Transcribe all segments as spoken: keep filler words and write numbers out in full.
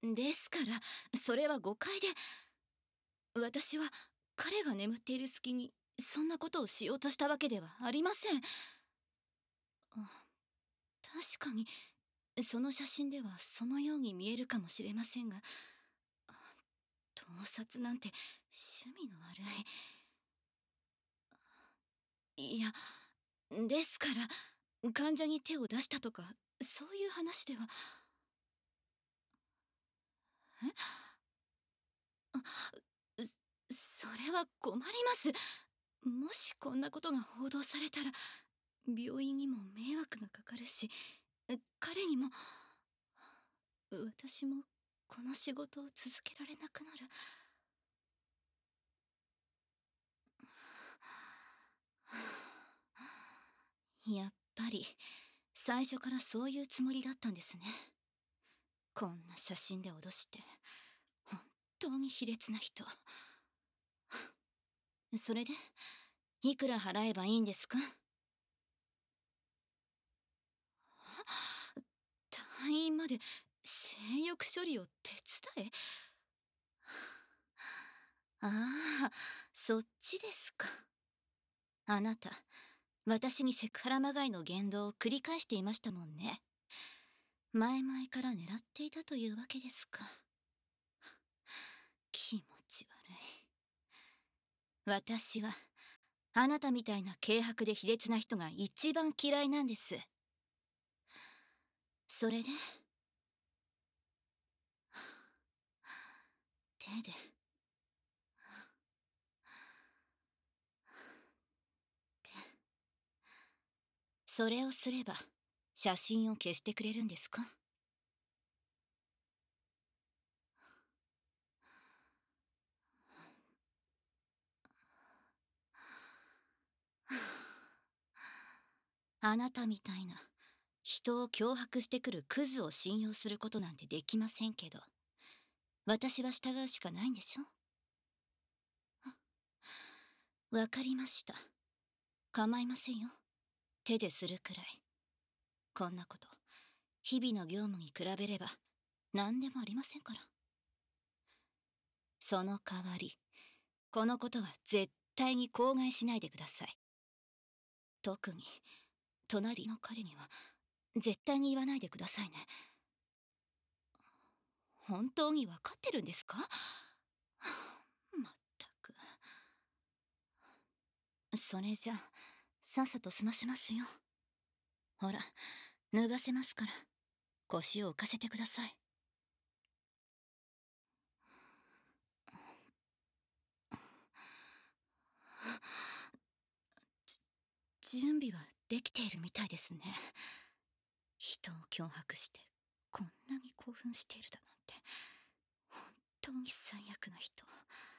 ですから、それは誤解で、私は彼が眠っている隙にそんなことをしようとしたわけではありません。あ、確かに、その写真ではそのように見えるかもしれませんが、あ、盗撮なんて趣味の悪い。いや、ですから、患者に手を出したとか、そういう話では。え？あ、そそれは困ります。もしこんなことが報道されたら、病院にも迷惑がかかるし、彼にも、私もこの仕事を続けられなくなる。やっぱり最初からそういうつもりだったんですね。こんな写真で脅して、本当に卑劣な人。それでいくら払えばいいんですか？退院まで性欲処理を手伝え？ああ、そっちですか。あなた、私にセクハラまがいの言動を繰り返していましたもんね。前々から狙っていたというわけですか。気持ち悪い。私は、あなたみたいな軽薄で卑劣な人が一番嫌いなんです。それで、手で、手。それをすれば、写真を消してくれるんですか？あなたみたいな、人を脅迫してくるクズを信用することなんてできませんけど、私は従うしかないんでしょ？わかりました。構いませんよ。手でするくらい。こんなこと、日々の業務に比べれば、何でもありませんから。その代わり、このことは絶対に口外しないでください。特に、隣の彼には、絶対に言わないでくださいね。本当にわかってるんですか？まったく。それじゃあ、さっさと済ませますよ。ほら、脱がせますから、腰を浮かせてください。じ準備はできているみたいですね。人を脅迫して、こんなに興奮しているだなんて、本当に最悪な人。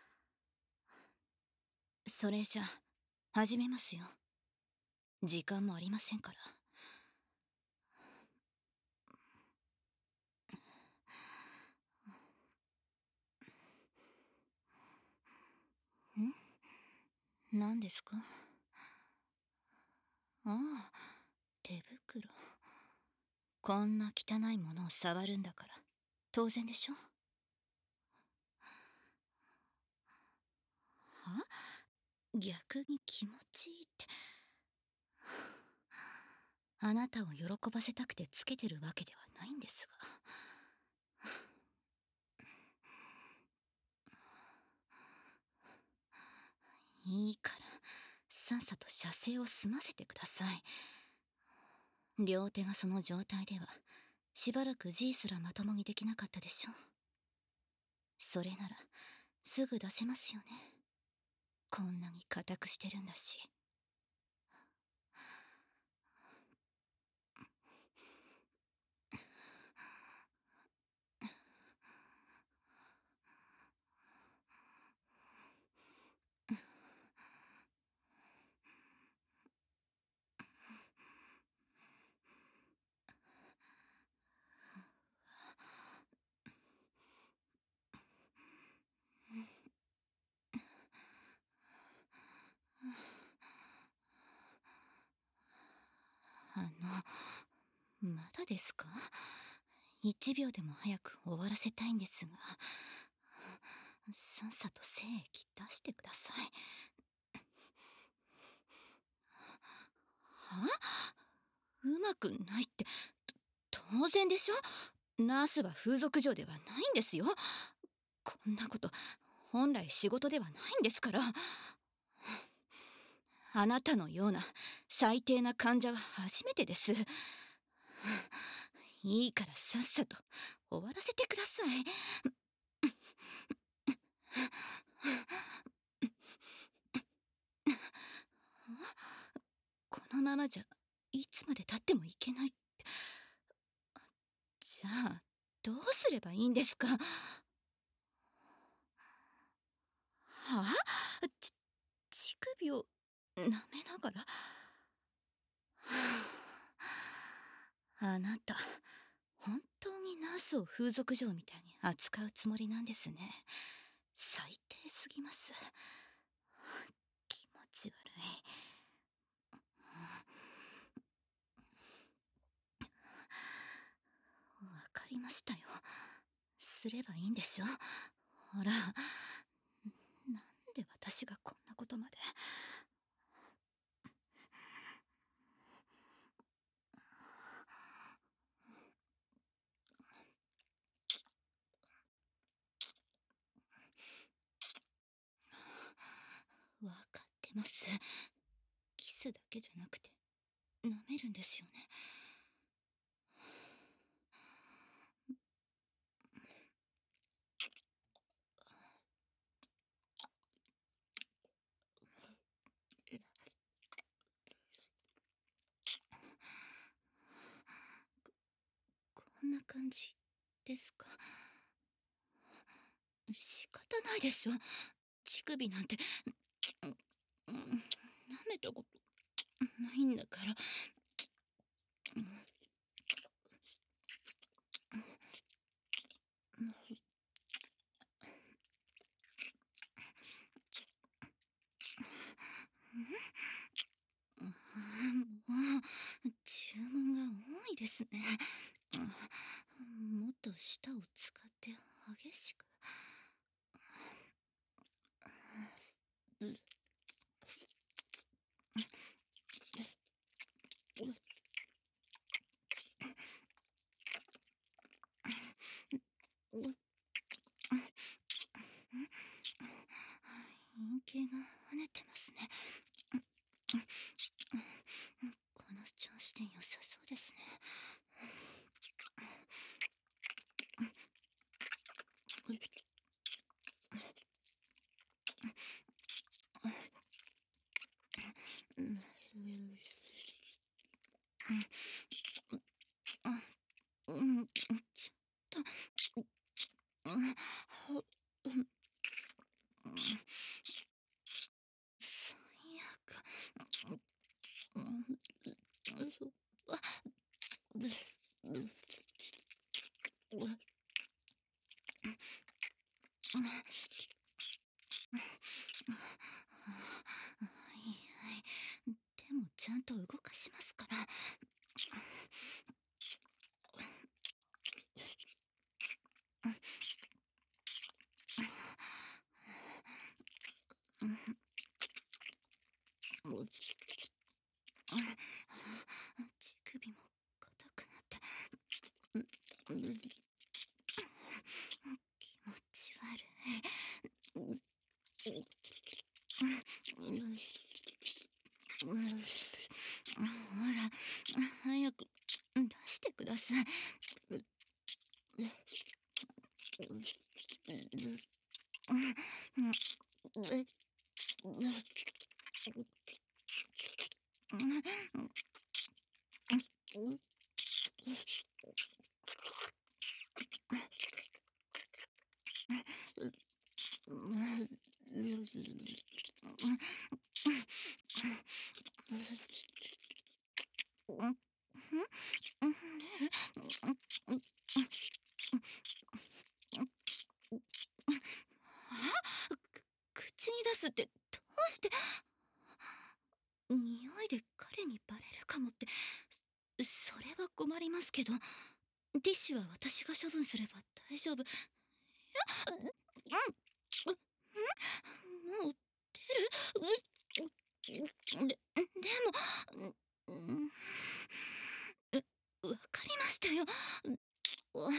それじゃあ、始めますよ。時間もありませんから。ん？何ですか？ああ、手袋。こんな汚いものを触るんだから、当然でしょ？は？逆に気持ちいいって。あなたを喜ばせたくてつけてるわけではないんですが。いいから、さっさと射精を済ませてください。両手がその状態では、しばらく G すらまともにできなかったでしょ。それなら、すぐ出せますよね。こんなに固くしてるんだし。あの、まだですか？ 一秒でも早く終わらせたいんですが、さっさと精液出してください。は？うまくないって、と当然でしょ。ナースは風俗嬢ではないんですよ。こんなこと本来仕事ではないんですから。あなたのような最低な患者は初めてです。いいからさっさと終わらせてください。このままじゃいつまで経ってもいけない。じゃあどうすればいいんですか？はあ？ち乳首を舐めながら。はあ、あなた本当にナースを風俗嬢みたいに扱うつもりなんですね。最低すぎます。気持ち悪い。わかりましたよ。すればいいんでしょ。ほら、なんで私がこんなことまで。わかってます。キスだけじゃなくて舐めるんですよね。こんな感じですか？仕方ないでしょ。乳首なんて、うん、うん、舐めたことないんだから。うん、うん、もう注文が多いですね。うん、もっと舌を使って激しく。うん、陰茎が跳ねてますね。この調子で良さそうですね。うん、うん、ちょっと、うん、うん、最悪。うん、よいしょ。あ、うん、はいはい。でもちゃんと動かしますから。乳首も硬くなって。気持ち悪い。ほら、早く出してください。口に出すってどうして。匂いで彼にバレるかもって。それは困りますけど、 ティッシュは私が処分すれば大丈夫。うん、うん、もう出る。うで、でも、うん、う、わかりましたよ。う、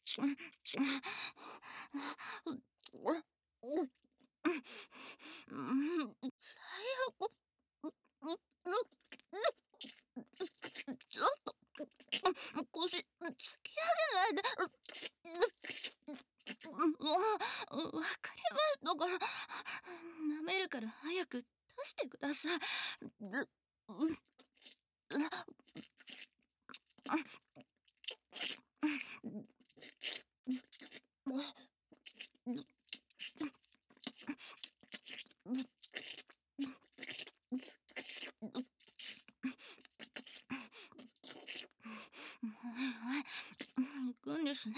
うん、最悪。ちょっと、腰、突き上げないで。もう、わかりますだから、舐めるから早く出してください。ず、うん、行くんですね。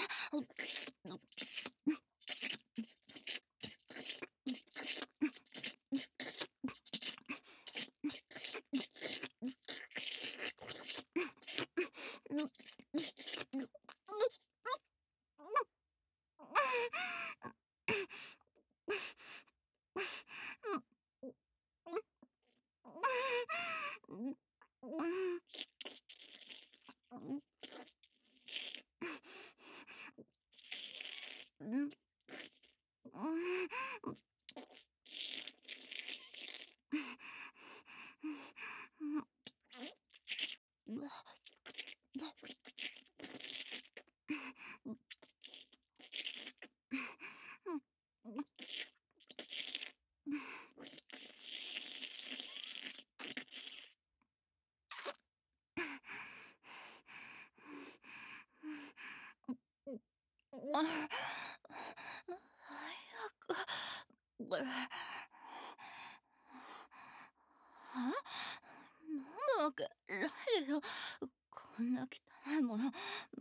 早く。は？飲むわけないよ。こんな汚いもの。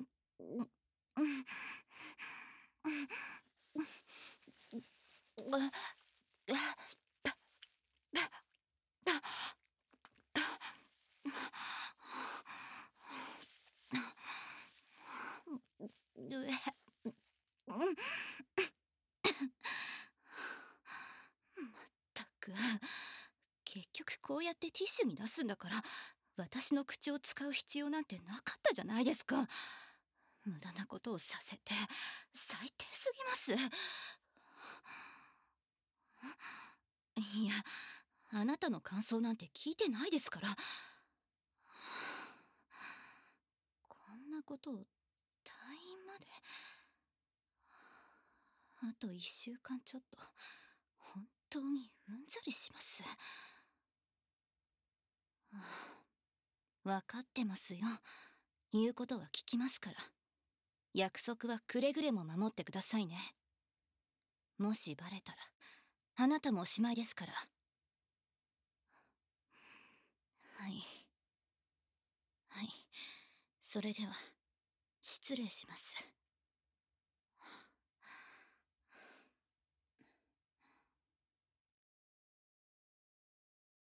ったく、結局こうやってティッシュに出すんだから、私の口を使う必要なんてなかったじゃないですか。無駄なことをさせて最低すぎます。いや、あなたの感想なんて聞いてないですから。こんなことを退院まで。あといっしゅうかんちょっと本当にうんざりします。分かってますよ。言うことは聞きますから。約束はくれぐれも守ってくださいね。もしバレたらあなたもおしまいですから。はい、はい、それでは失礼します。